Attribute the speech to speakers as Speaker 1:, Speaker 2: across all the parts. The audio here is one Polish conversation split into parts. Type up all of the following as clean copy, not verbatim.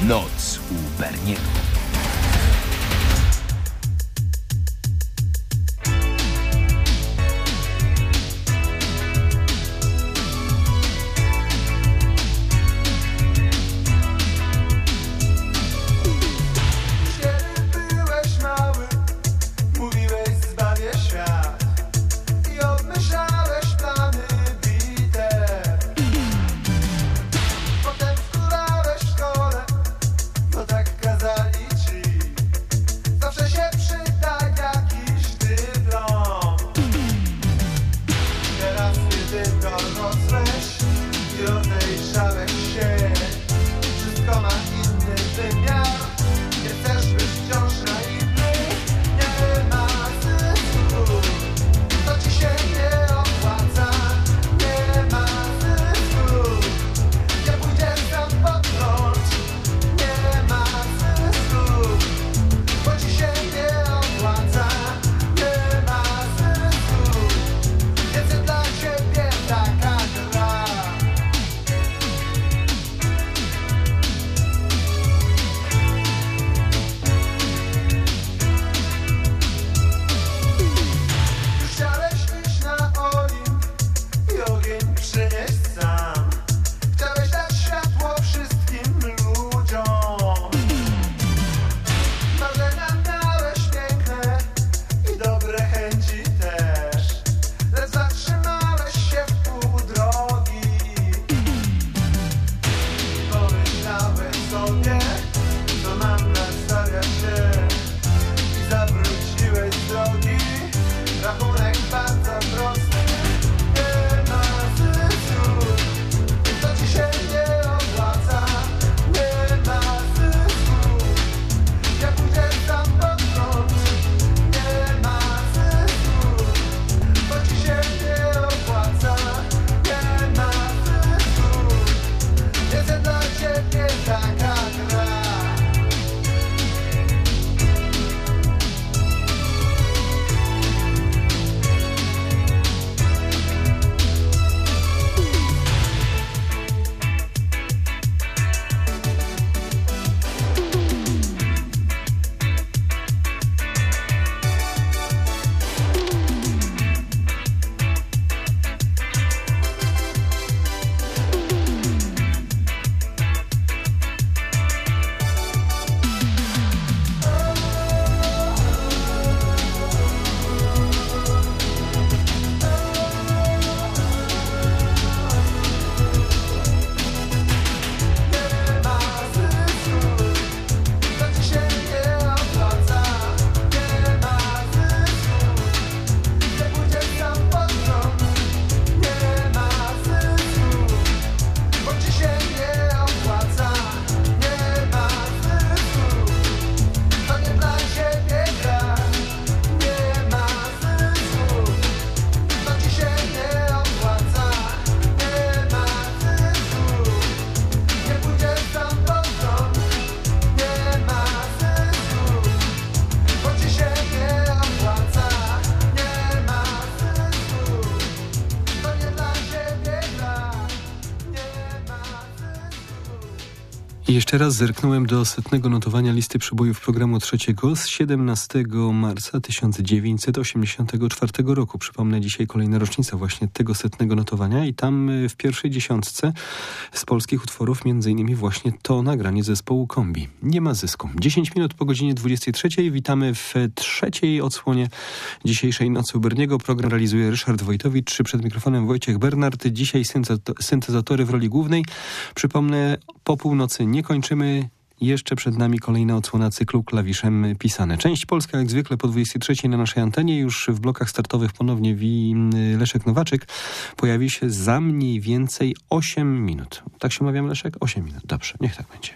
Speaker 1: Noc u Berniego.
Speaker 2: I jeszcze raz zerknąłem do setnego notowania listy przebojów programu trzeciego z 17 marca 1984 roku. Przypomnę, dzisiaj kolejna rocznica właśnie tego setnego notowania i tam w pierwszej dziesiątce z polskich utworów m.in. właśnie to nagranie zespołu Kombi. Nie ma zysku. 10 minut po godzinie 23. Witamy w trzeciej odsłonie dzisiejszej Nocy u Berniego. Program realizuje Ryszard Wojtowicz, przed mikrofonem Wojciech Bernard. Dzisiaj syntezatory w roli głównej. Przypomnę, po północy nie kończymy. Jeszcze przed nami kolejna odsłona cyklu Klawiszem pisane. Część polska jak zwykle po 23 na naszej antenie. Już w blokach startowych ponownie Leszek Nowaczyk pojawi się za mniej więcej 8 minut. Tak się mawiam, Leszek? 8 minut. Dobrze, niech tak będzie.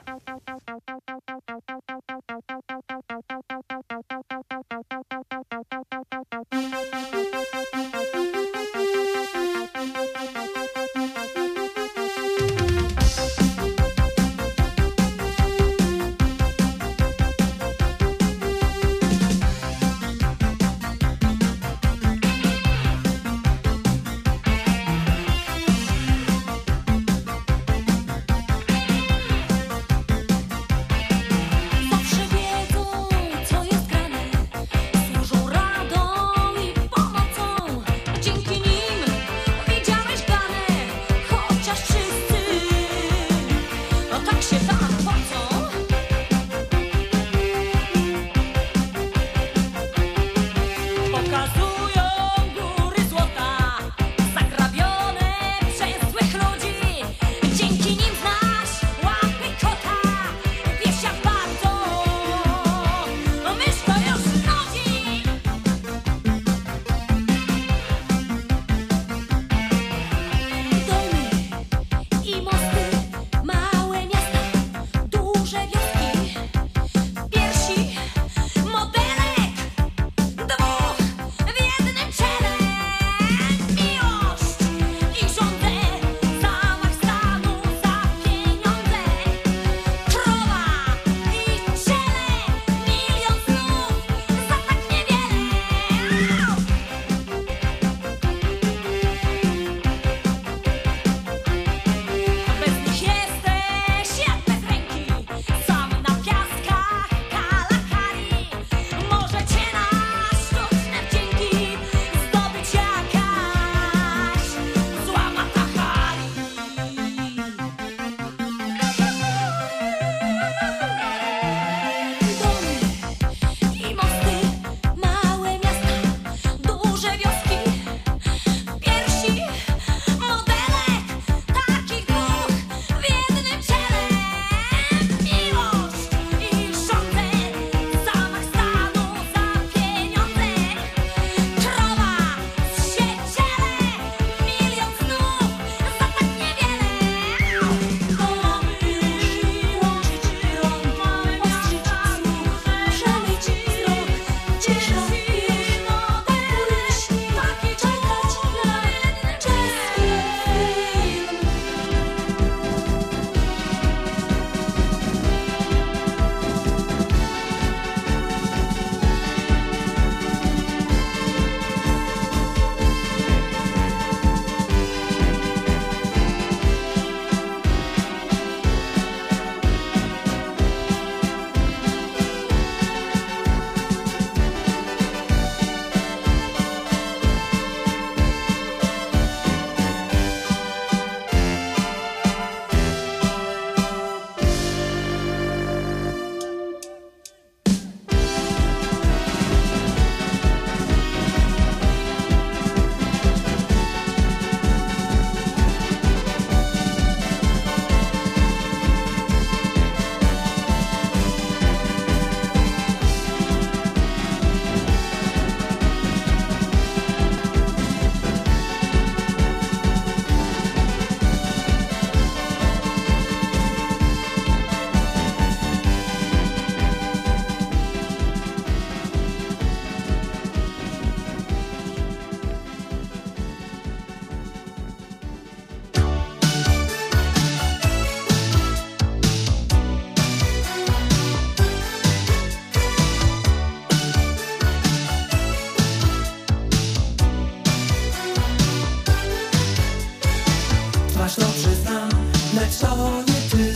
Speaker 1: nam, lecz to nie ty.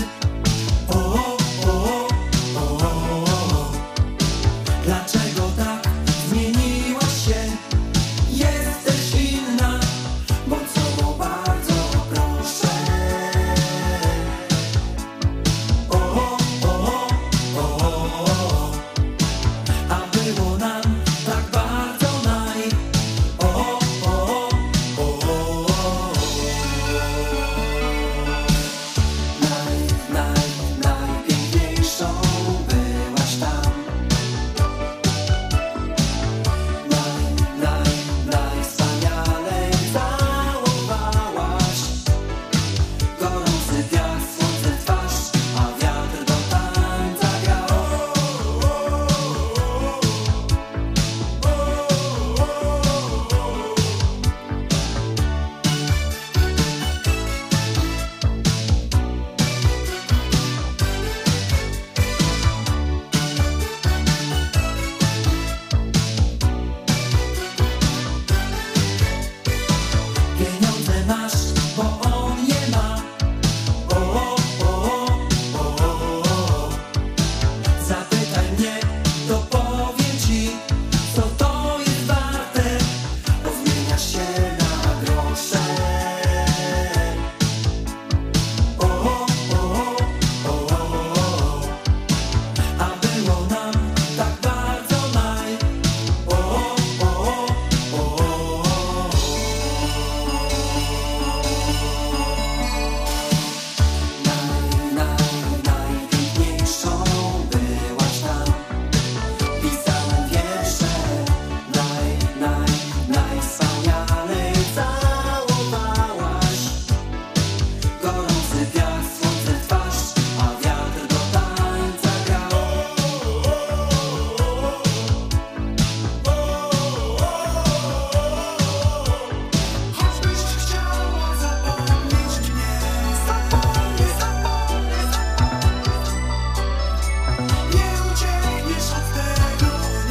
Speaker 1: Dlaczego tak zmieniłaś się? Jesteś inna, bądź sobą, bardzo proszę. A było nam tak bardzo najpiękniejszą byłaś tam. Najwspanialej całowałaś. Gorący wiatr, słońce w twarz, a wiatr do tańca grał. Pieniądze masz, bo on je ma. Zapytaj mnie, to powiem ci, co to jest warte, bo zmieniasz się na grosze. A było nam tak bardzo najpiękniejszą byłaś tam. Pisałem wiersze, najwspanialej całowałaś. Gorący wiatr, słońce w twarz, a wiatr do tańca grał. Choćbyś chciała zapomnieć mnie, nie uciekniesz od tego,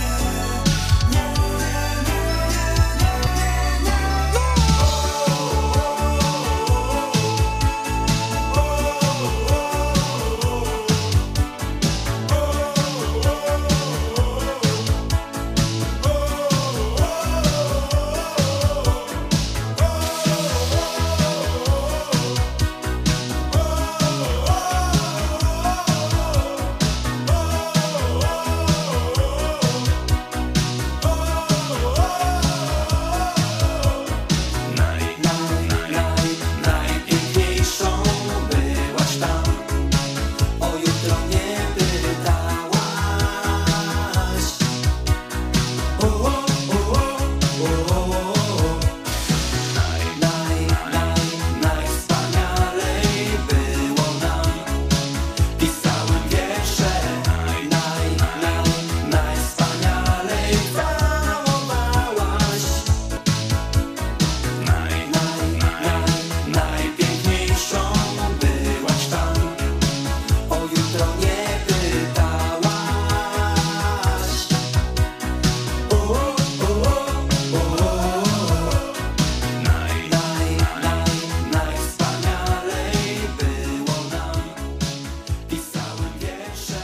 Speaker 1: najpiękniejszą byłaś tam. O jutro nie pytałaś. Najwspanialej było nam. Pisałem wiersze, najwspanialej całowałaś. Najpiękniejszą byłaś tam. O jutro nie pytałaś. Najwspanialej było nam. Pisałem wiersze,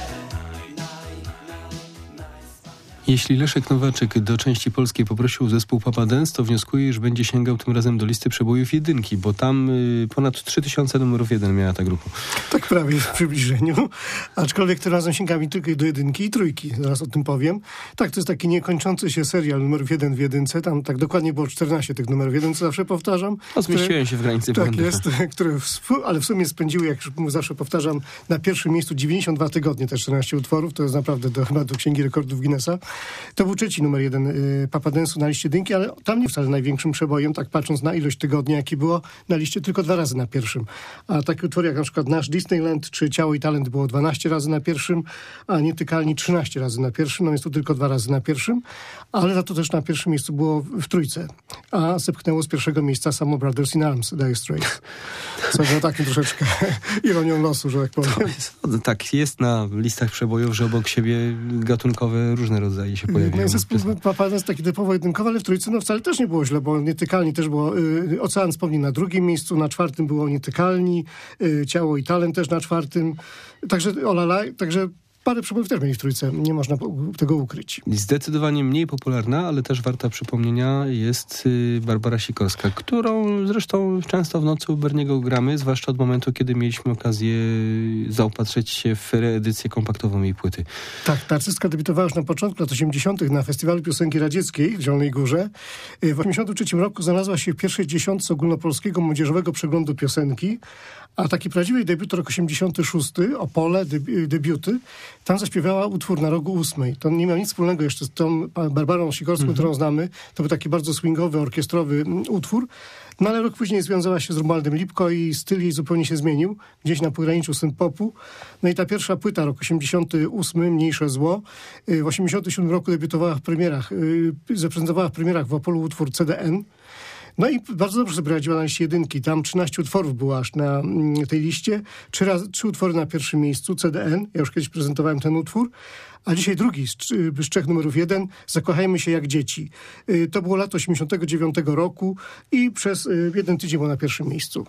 Speaker 2: Jeśli Leszek Nowaczek do części polskiej poprosił zespół Papa Dance, to wnioskuję, iż będzie sięgał tym razem do listy przebojów jedynki, bo tam ponad 3000 numerów 1 miała ta grupa.
Speaker 3: Tak prawie w przybliżeniu. Aczkolwiek tym razem sięgamy tylko do jedynki i trójki. Zaraz o tym powiem. Tak, to jest taki niekończący się serial numerów 1 w jedynce. Tam tak dokładnie było 14 tych numerów 1, co zawsze powtarzam.
Speaker 2: Zmieściłem się w granicy
Speaker 3: Tak
Speaker 2: błędu.
Speaker 3: jest, które ale w sumie spędziły, jak już zawsze powtarzam, na pierwszym miejscu 92 tygodnie, te 14 utworów. To jest naprawdę chyba do Księgi Rekordów Guinnessa. To był trzeci numer 1 Papa Dance'u na liście jedynki, ale tam nie wcale największym przebojem, tak patrząc na ilość tygodni, jaki było na liście, tylko 2 razy na pierwszym. A takie utwory jak na przykład Nasz Disneyland czy Ciało i Talent było 12 razy na pierwszym, a Nietykalni 13 razy na pierwszym, no więc tu tylko 2 razy na pierwszym, ale za to też na pierwszym miejscu było w trójce, a zepchnęło z pierwszego miejsca samo Brothers in Arms, Dire Straits. Co było takim troszeczkę ironią losu, że tak powiem.
Speaker 2: Tak, jest na listach przebojów, że obok siebie gatunkowe różne rodzaje kolei się pojawiają.
Speaker 3: No i zespół Papa Dance taki typowo jedynkowy, ale w trójce no wcale też nie było źle, bo Nietykalni też było, Ocean Wspomnień na drugim miejscu, na czwartym było Nietykalni, Ciało i Talent też na czwartym, także Olala, także parę przebojów też mieli w trójce, nie można tego ukryć.
Speaker 2: Zdecydowanie mniej popularna, ale też warta przypomnienia jest Barbara Sikorska, którą zresztą często w nocy u Berniego gramy, zwłaszcza od momentu, kiedy mieliśmy okazję zaopatrzyć się w reedycję kompaktową jej płyty.
Speaker 3: Tak, ta artystka debiutowała już na początku lat 80. na Festiwalu Piosenki Radzieckiej w Zielonej Górze. W 83 roku znalazła się w pierwszej dziesiątce ogólnopolskiego młodzieżowego przeglądu piosenki, a taki prawdziwy debiut to rok 86, Opole, debiuty. Tam zaśpiewała utwór Na rogu 8. To nie miał nic wspólnego jeszcze z tą Barbarą Sikorską, którą znamy. To był taki bardzo swingowy, orkiestrowy utwór. No ale rok później związała się z Romualdem Lipko i styl jej zupełnie się zmienił. Gdzieś na pograniczu synth-popu. No i ta pierwsza płyta, rok 88, Mniejsze zło. W 87 roku debiutowała w premierach, zaprezentowała w premierach w Opolu utwór CDN. No i bardzo dobrze sobie radziła na liście jedynki. Tam 13 utworów było aż na tej liście. 3 utwory na pierwszym miejscu, CDN. Ja już kiedyś prezentowałem ten utwór. A dzisiaj drugi z 3 numerów 1, Zakochajmy się jak dzieci. To było lato 89 roku i przez 1 tydzień było na pierwszym miejscu.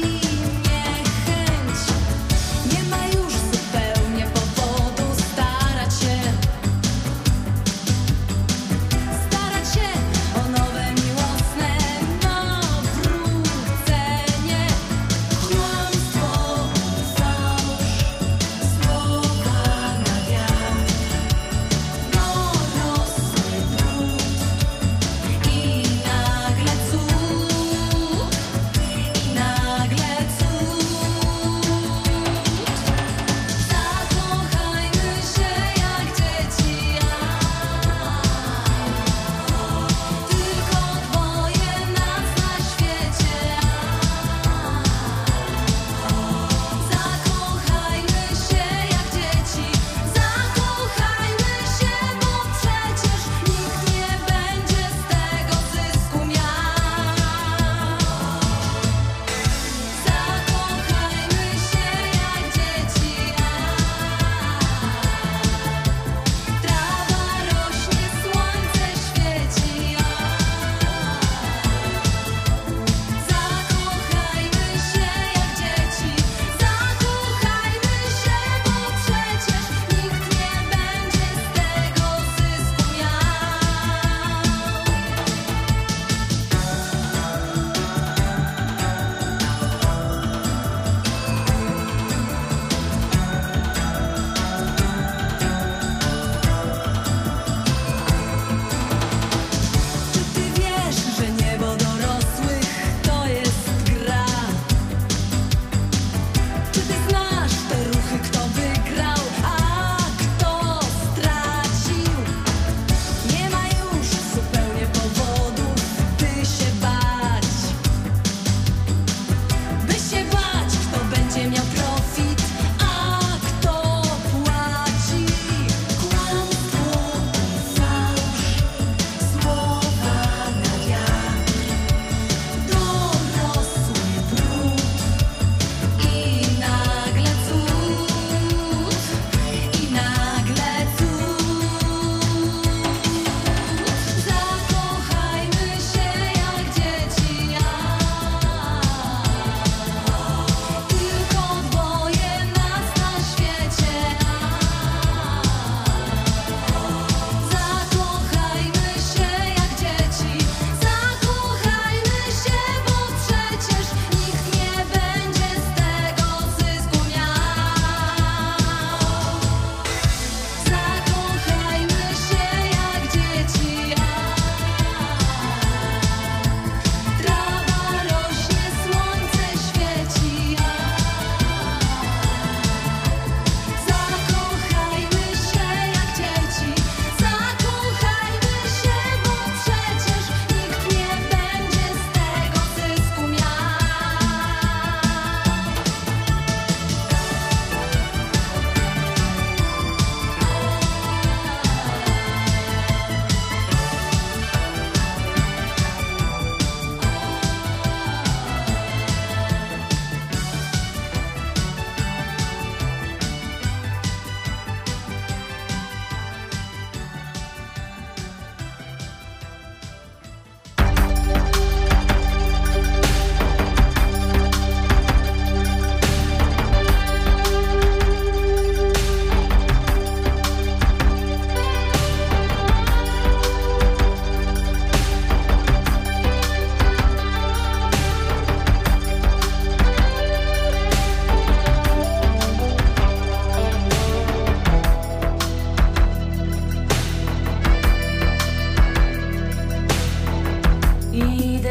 Speaker 4: Nie ma już zupełnie powodu stać.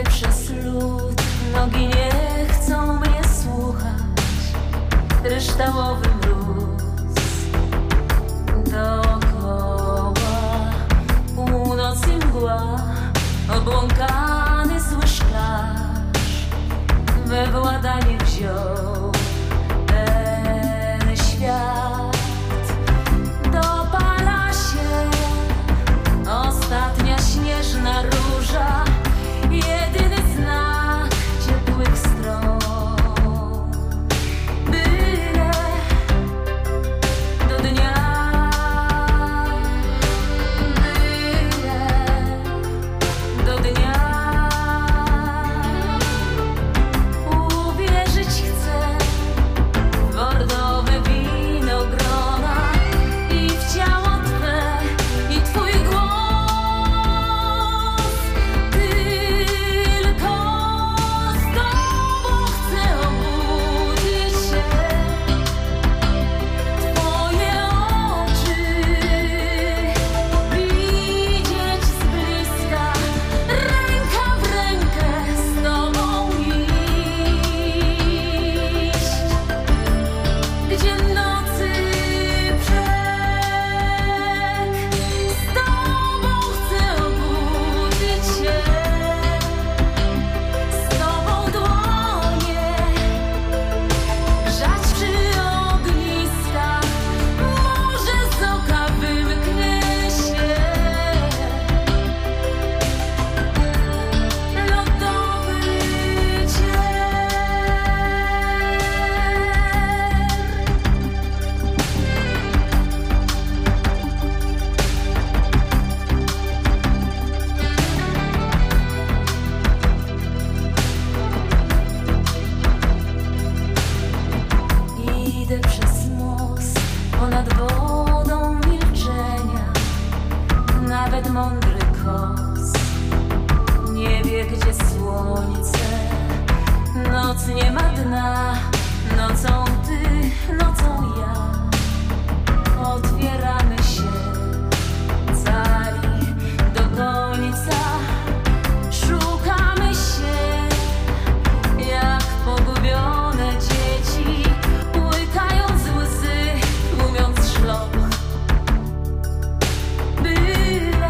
Speaker 4: Idę przez lód, nogi nie chcą mnie słuchać. Kryształowy mróz dookoła, północ i mgła, obłąkany zły szklarz we władanie wziął ten świat. Dopala się ostatnia śnieżna róża, jedyny znak ciepłych stron. Byle do dnia, byle do dnia. Uwierzyć chcę w bordowe winogrona i w ciało Twe i Twój głos. Tylko z Tobą chcę obudzić się. Twoje oczy widzieć z bliska, ręka w rękę z Tobą iść, gdzie nocy brzeg. Z Tobą chcę obudzić się, z Tobą dłonie grzać przy ogniskach. Może z oka wymknie się lodowy cień. Idę przez most ponad wodą milczenia. Nawet mądry kos nie wie, gdzie słońce. Noc nie ma dna, nocą ty, nocą ja. Otwieramy się cali do końca. Szukamy się jak pogubione dzieci, łykając łzy, tłumiąc szloch. Byle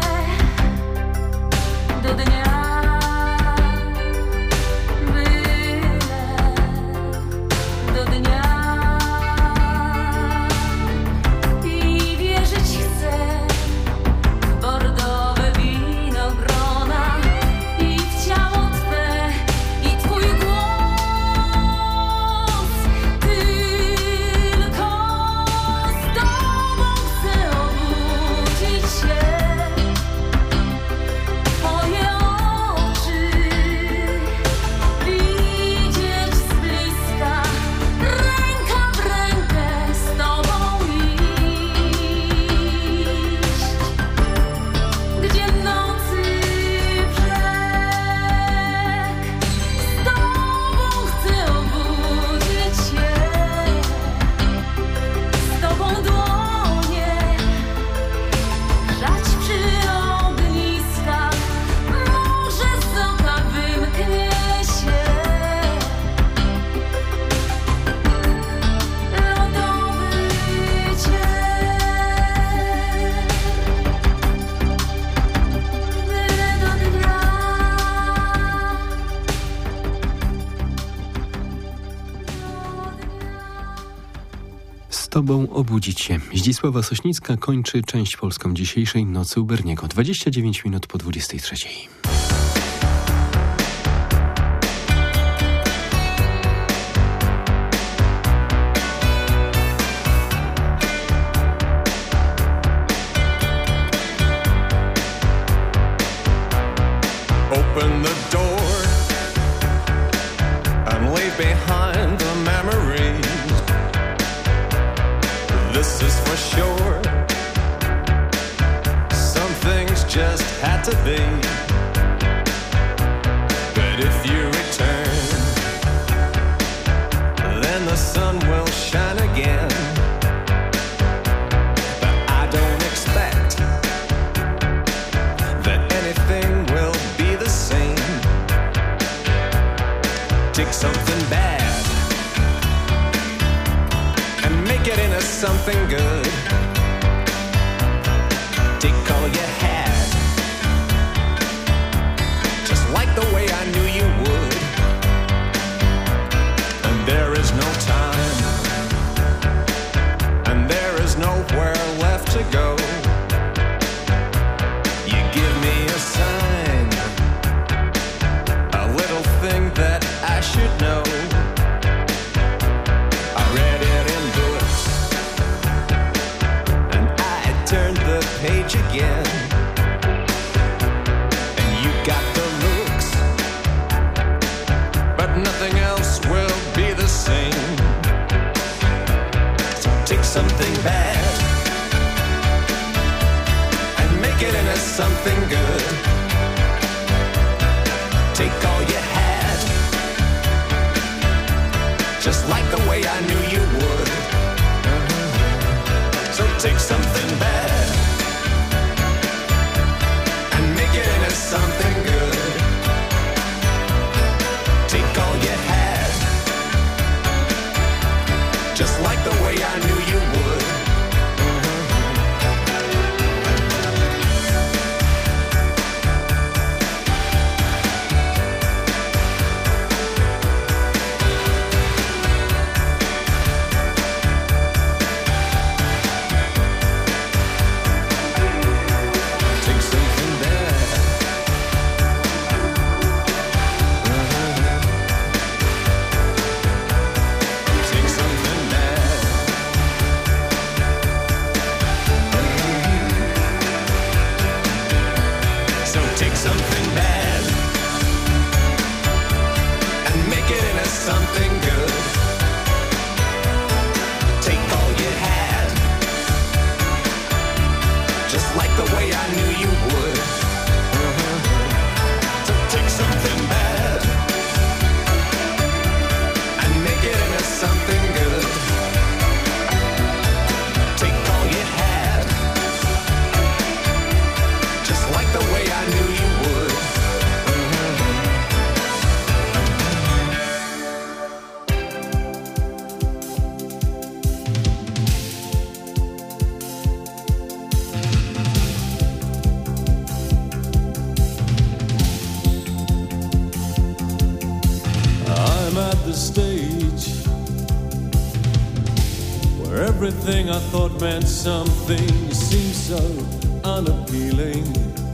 Speaker 4: do dnia, byle do dnia. I wierzyć chcę w bordowe winogrona i w ciało Twe i Twój głos. Tylko z Tobą chcę obudzić się. Twoje oczy widzieć z bliska, ręka w rękę z Tobą iść, gdzie nocy brzeg. Z Tobą chcę obudzić się, z Tobą dłonie grzać przy ogniskach. Może z oka wymknie się lodowy cień. Byle do dnia,
Speaker 2: Z Tobą obudzić się. Zdzisława Sośnicka kończy część polską dzisiejszej Nocy u Berniego. 29 minut po 23.
Speaker 5: Open the door and leave behind the memories. This is for sure. Some things just had to be. But if you return, then the sun will shine again. But I don't expect that anything will be the same. ago. You give me a sign, a little thing that I should know. I read it in books, and I turned the page again. And you got the looks, but nothing else will be the same. So take something bad and make it into something good. Take all you had, just like the way I knew you would. So take something bad and make it into something good. Take all you had, just like the way I knew you would. Take something bad. Take something bad. So take something bad and make it into something good. Take all you had, just like the way I knew you would. So take something bad and make it into something good. Take all you had, just like the way I knew you would.
Speaker 6: I'm at the stage where everything I thought meant something seems so unappealing.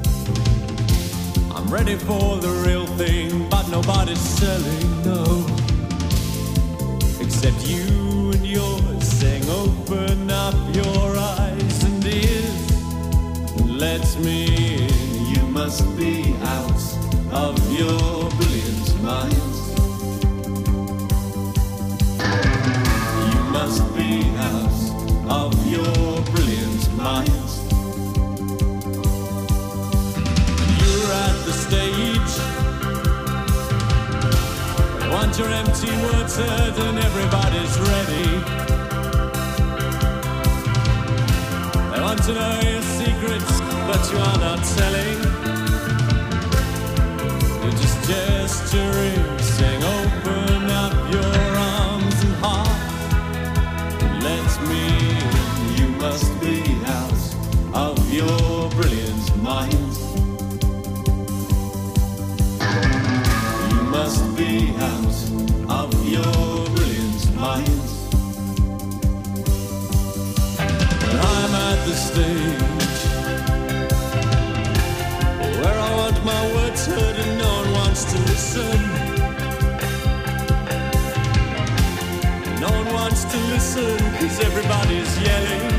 Speaker 6: I'm ready for the real thing, but nobody's selling, no. Except you and yours saying open up your eyes and ears and let me in. You must be out of your brilliant minds. You must be out of your brilliant minds. You're at the stage, you want your empty words heard and everybody's ready. They want to know your secrets, but you are not telling. You're just gesturing, saying open up your arms and heart. Let me in. You must be out of your brilliant minds. You must be out of your brilliant minds. But I'm at the stage where I want my words heard and no one wants to listen. No one wants to listen, cause everybody's yelling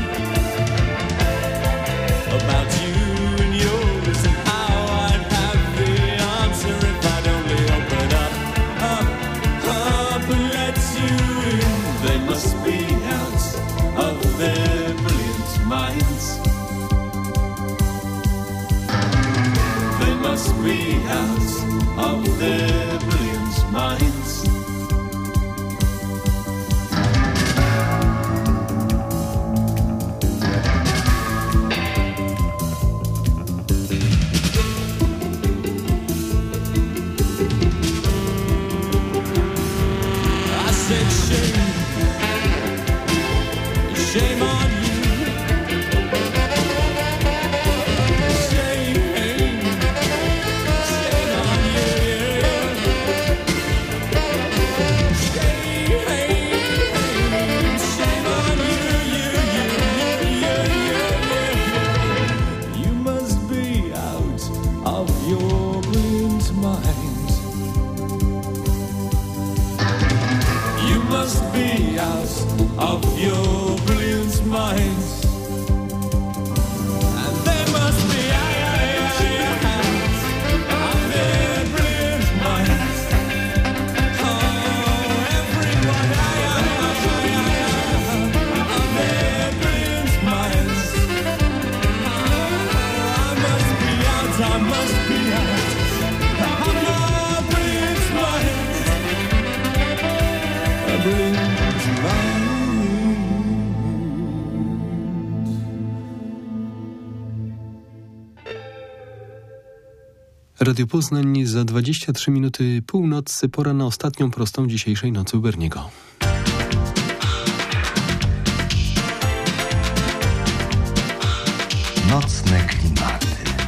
Speaker 6: about you and yours and how I'd have the answer if I'd only open up and let you in. They must be out of their brilliant minds. They must be out of their brilliant minds. Shame on you. Shame on you, yeah. house of your brilliant minds. And there must be hands of their brilliant minds. Oh, everyone of their brilliant minds. Oh, I must be out of your brilliant minds. A brilliant mind.
Speaker 2: Radio Poznań za 23 minuty północy, pora na ostatnią prostą dzisiejszej nocy u Berniego.
Speaker 7: Nocne klimaty.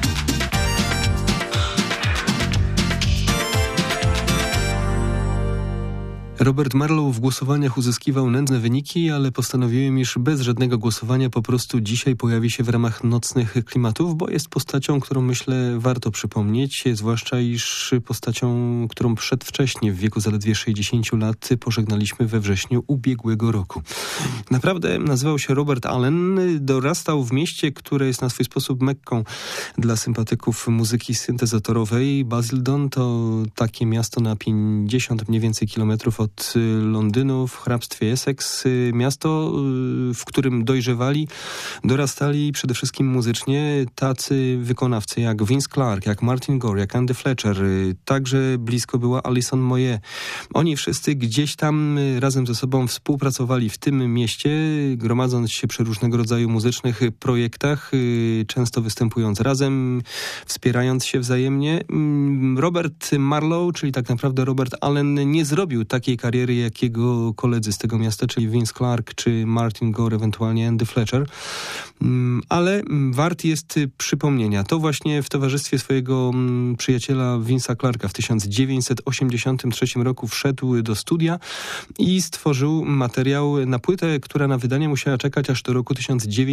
Speaker 2: Robert Marlow w głosowaniach uzyskiwał nędzne wyniki, ale postanowiłem, iż bez żadnego głosowania po prostu dzisiaj pojawi się w ramach nocnych klimatów, bo jest postacią, którą myślę warto przypomnieć, zwłaszcza iż postacią, którą przedwcześnie w wieku zaledwie 60 lat pożegnaliśmy we wrześniu ubiegłego roku. Naprawdę nazywał się Robert Allen, dorastał w mieście, które jest na swój sposób Mekką dla sympatyków muzyki syntezatorowej. Basildon to takie miasto na 50 mniej więcej kilometrów od Londynu w hrabstwie Essex. Miasto, w którym dojrzewali, dorastali przede wszystkim muzycznie tacy wykonawcy jak Vince Clarke, jak Martin Gore, jak Andy Fletcher. Także blisko była Alison Moyet. Oni wszyscy gdzieś tam razem ze sobą współpracowali w tym mieście, gromadząc się przy różnego rodzaju muzycznych projektach, często występując razem, wspierając się wzajemnie. Robert Marlow, czyli tak naprawdę Robert Allen, nie zrobił takiej kariery jak jego koledzy z tego miasta, czyli Vince Clarke czy Martin Gore, ewentualnie Andy Fletcher. Ale wart jest przypomnienia. To właśnie w towarzystwie swojego przyjaciela Vince'a Clarke'a w 1983 roku wszedł do studia i stworzył materiał na płytę, która na wydanie musiała czekać aż do roku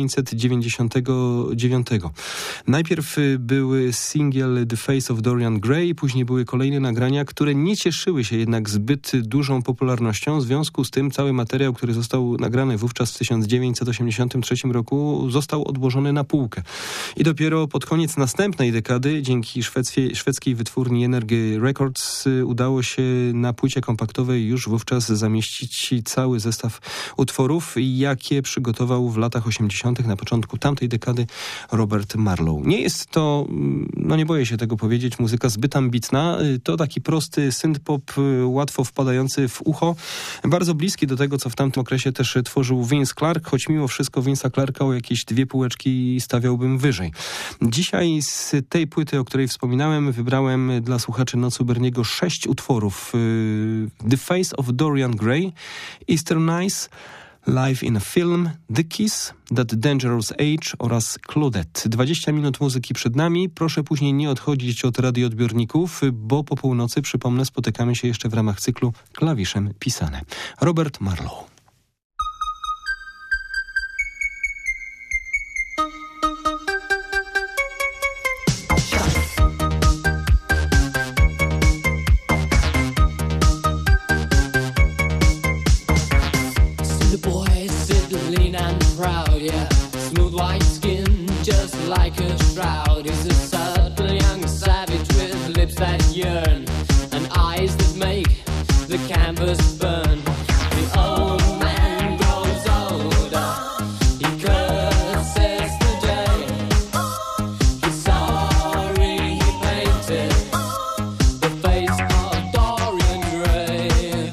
Speaker 2: 1999. Najpierw były singiel The Face of Dorian Gray, później były kolejne nagrania, które nie cieszyły się jednak zbyt dużą popularnością. W związku z tym cały materiał, który został nagrany wówczas w 1983 roku, został odłożony na półkę. I dopiero pod koniec następnej dekady, dzięki szwedzkiej wytwórni Energy Records, udało się na płycie kompaktowej już wówczas zamieścić cały zestaw utworów, jakie przygotował w latach 80. na początku tamtej dekady Robert Marlow. Nie jest to, nie boję się tego powiedzieć, muzyka zbyt ambitna. To taki prosty synth-pop, łatwo wpadający w ucho. Bardzo bliski do tego, co w tamtym okresie też tworzył Vince Clarke, choć mimo wszystko Vince'a Clarke'a o jakieś 2 półeczki stawiałbym wyżej. Dzisiaj z tej płyty, o której wspominałem, wybrałem dla słuchaczy Nocy u Berniego 6 utworów. The Face of Dorian Gray, Eastern Eyes, Live in a Film, The Kiss, That Dangerous Age oraz Claudette. 20 minut muzyki przed nami. Proszę później nie odchodzić od radioodbiorników, bo po północy, przypomnę, spotykamy się jeszcze w ramach cyklu Klawiszem pisane. Robert Marlow.
Speaker 8: Like a shroud, he's a subtle young savage with lips that yearn and eyes that make the canvas burn. The old man grows older, he curses the day. He's sorry he painted the face of Dorian Gray.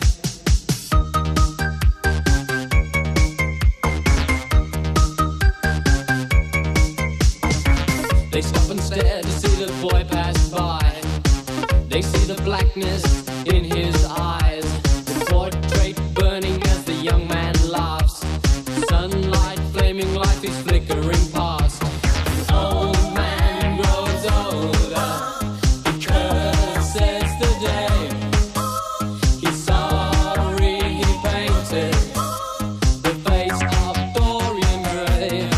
Speaker 8: They stop and stare to see the boy pass by. They see the blackness in his eyes, the portrait burning as the young man laughs. Sunlight flaming, life is flickering past. The old man grows older, he curses the day. He's sorry he painted the face of Dorian Gray.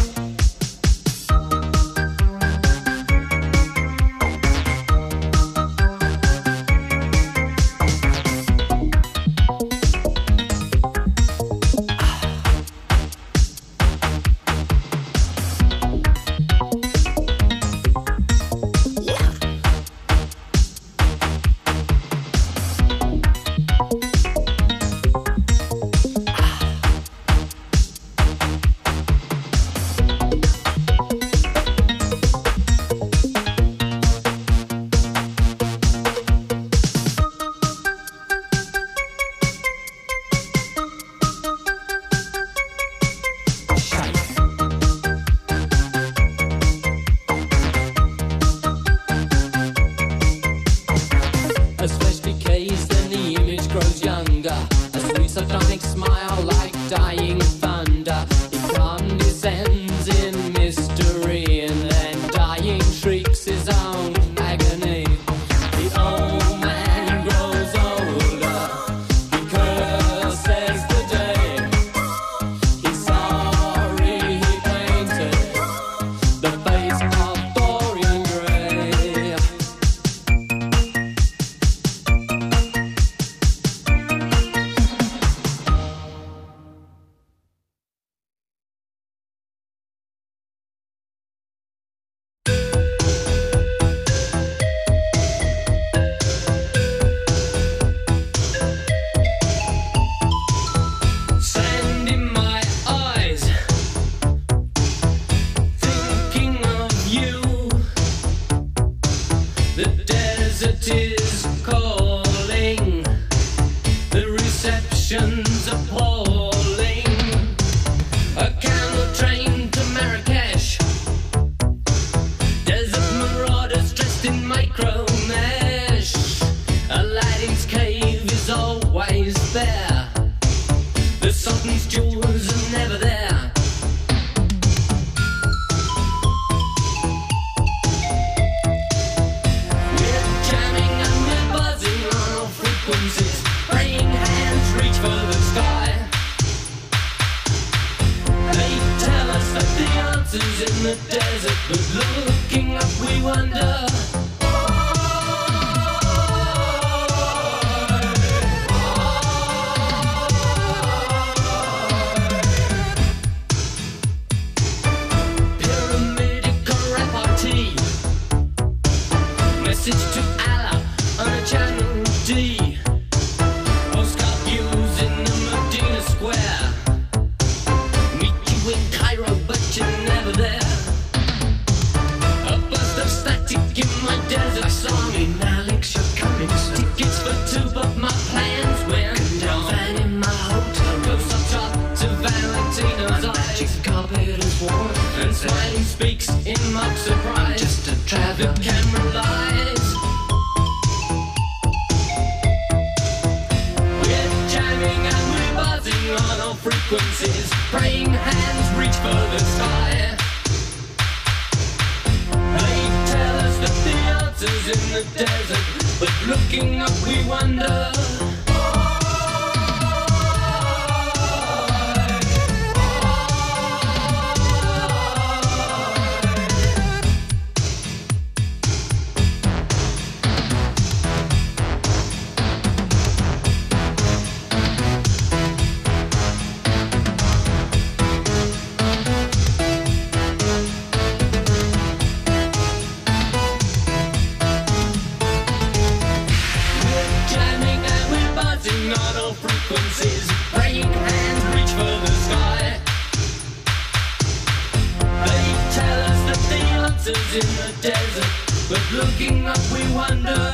Speaker 8: is calling. The reception's appalling. A camel train to Marrakesh. Desert marauders dressed in micro mesh. Aladdin's cave is always there. The Sultan's jewels are never there. We're jamming and we're buzzing on all frequencies. Praying hands reach for the sky. They tell us that the answer's in the desert, but looking up we wonder. Message to Allah on a channel D. Postcard views in the Medina Square. Meet you in Cairo, but you're never there. A burst of static in my desert. I saw me Alex, you're coming soon. Tickets for two, but my plans went down. Van in my hotel room. Close up top to Valentino's eyes. Magic carpet is warm, and smiling speaks in mock surprise. I'm just a traveler. The camera lies. We're jamming and we're buzzing on all frequencies. Praying hands reach for the sky. They tell us that the answer's in the desert, but looking up we wonder. Praying hands reach for the sky. They tell us that the answer's in the desert, but looking up we wonder.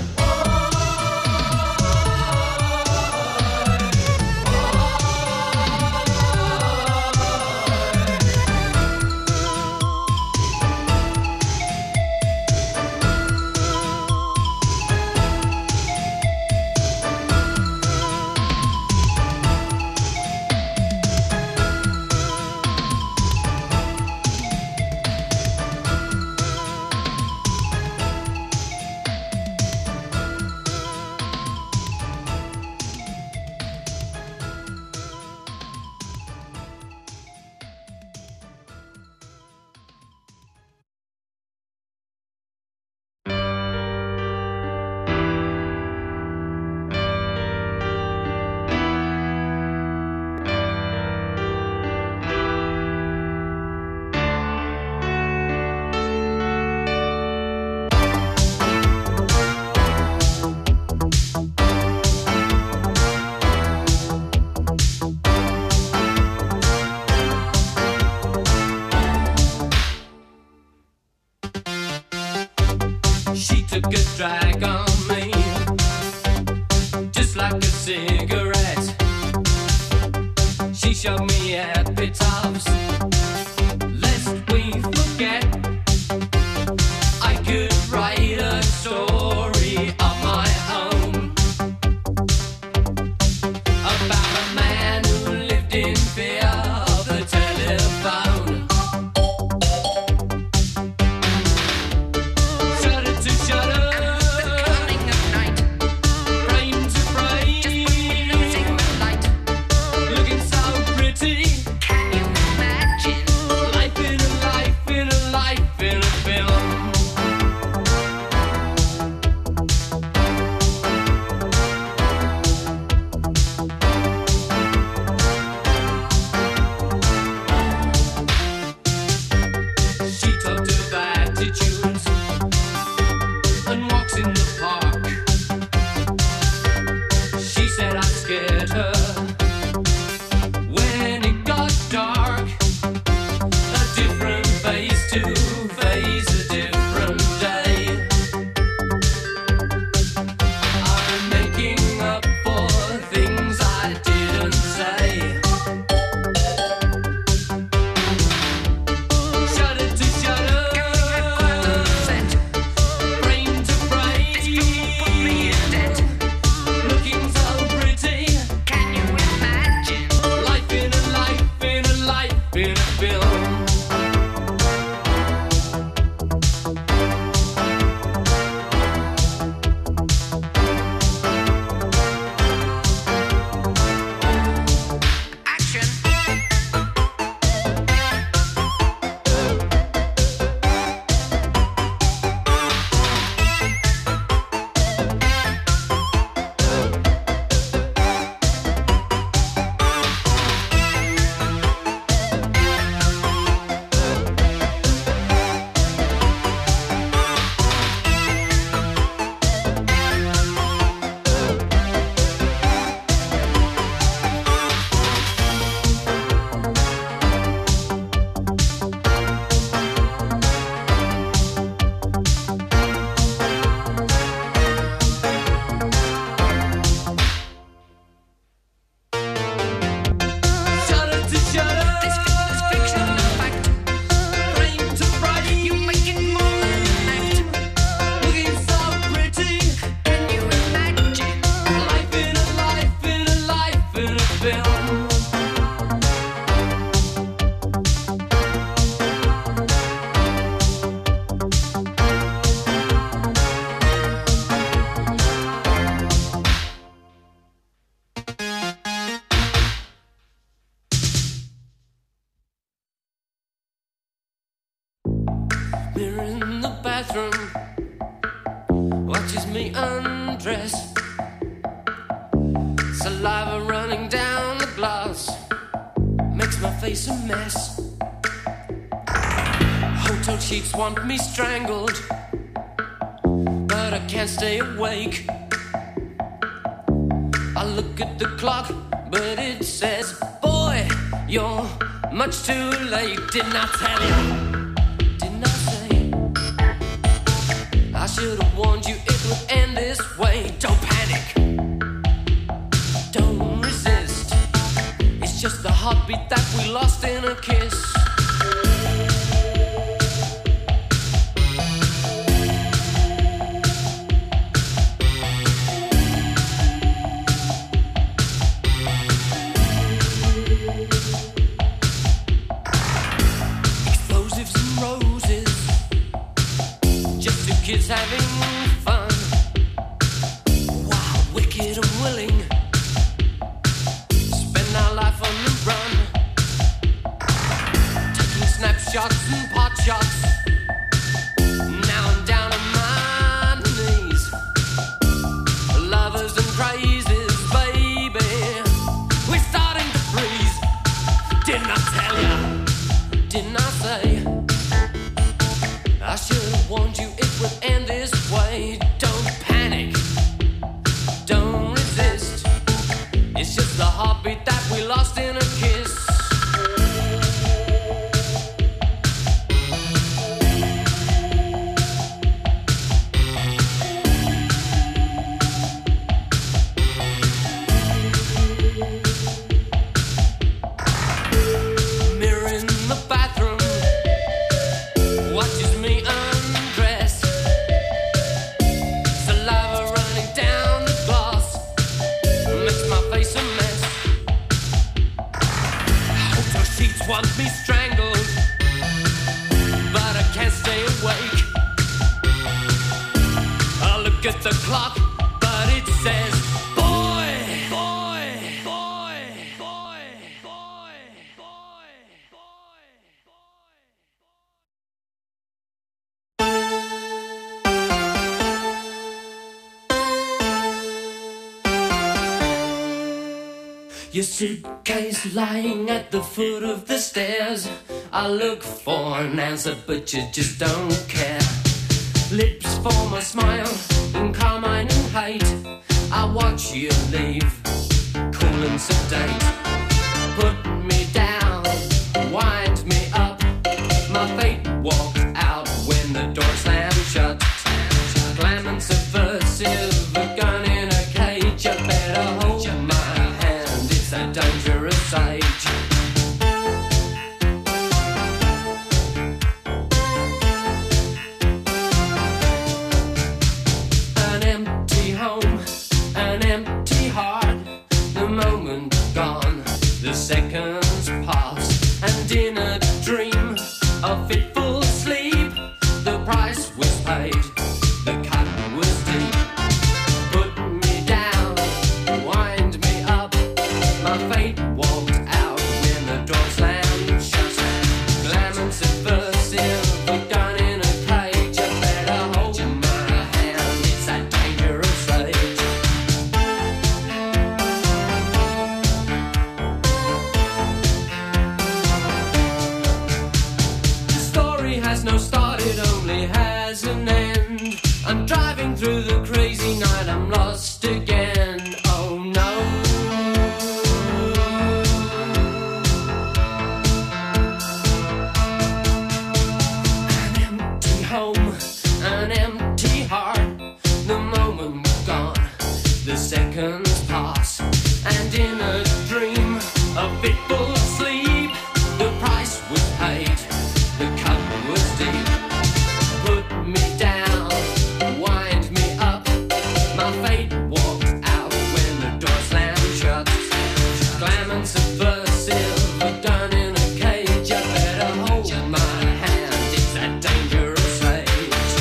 Speaker 8: Took a drag on me, just like a cigarette. She showed me epitaphs, lest we forget. I could write a story of my own about a man who lived in fear of the telephone.
Speaker 4: Can you imagine?
Speaker 8: bathroom, watches me undress. Saliva running down the glass makes my face a mess. Hotel sheets want me strangled, but I can't stay awake. I look at the clock, but it says, boy, you're much too late. Didn't I tell you? Didn't I say? I should have warned you it would end this way. Don't panic, don't resist. It's just the heartbeat that we lost in a kiss. Kids having fun, wild, wicked and willing, spend our life on the run, taking snapshots and pot shots. Now I'm down on my knees, lovers and crazes, baby, we're starting to freeze. Didn't I tell ya? Didn't I say? I should have warned you it would end this way. Don't panic, don't resist. It's just the heartbeat that we lost in a kiss. Mirror in the bathroom watches me undress. Saliva running down the glass makes my face a mess. Hotel sheets want me strangled, but I can't stay awake. I look at the clock, but it says, boy, boy, boy, boy, boy, boy, boy. Your suitcase lying at the foot of the stairs. I look for an answer, but you just don't care. Lips form a smile in carmine and hate. I watch you leave, cool and sedate. Put me down, wind me up. My fate walked out when the door slammed shut. Glam and subversive, a gun in a cage. You better hold my hand, it's a dangerous age. An empty home, an empty heart. The moment gone, the seconds pass. And in a dream, a fitful sleep, the price was paid, the cut was deep. Put me down, wind me up. My fate walked out when the door slammed shut. Glam and subversive, a gun in a cage. You better hold my hand, it's that dangerous age. The story has no start, it only has an end. I'm driving through the crazy night, I'm lost again. Oh no. An empty home, an empty heart. The moment gone, the seconds pass. And in a dream, a fitful sleep, the price was paid, the cut was deep. Put me down, wind me up. My fate walked out when the door slammed shut. Glam and subversive, a gun in a cage. You better hold my hand, it's that dangerous age.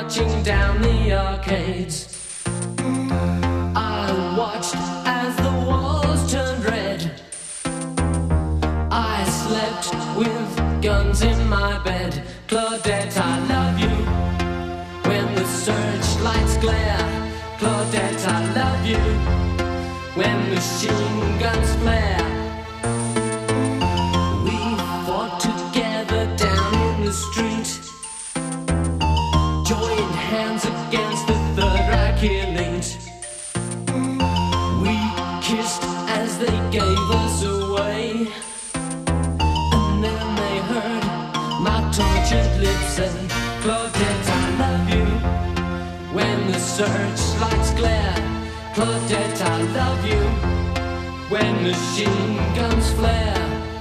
Speaker 8: marching down the arcades. I watched as the walls turned red. I slept with guns in my bed. Claudette, I love you. When the searchlights glare. Claudette, I love you. When machine guns flare. We fought together down in the street. Joined hands against the Third Reich elite. We kissed as they gave us away. And then they heard my tortured lips say, Claudette, I love you. When the searchlights glare. Claudette, I love you. When machine guns flare.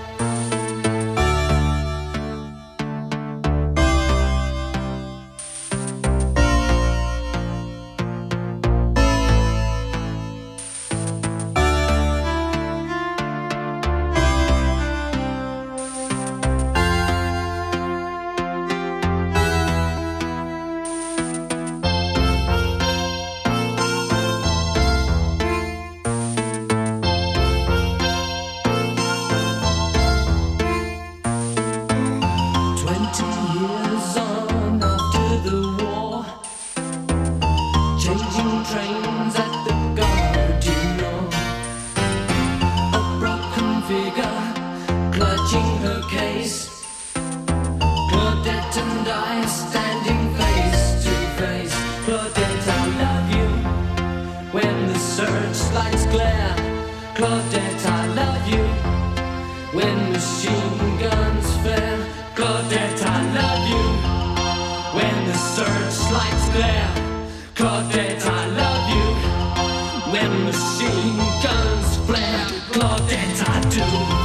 Speaker 8: Claudette, I love you. When machine guns flare. Claudette, I love you. When the searchlights glare. Claudette, I love you. When machine guns flare. Claudette, I do.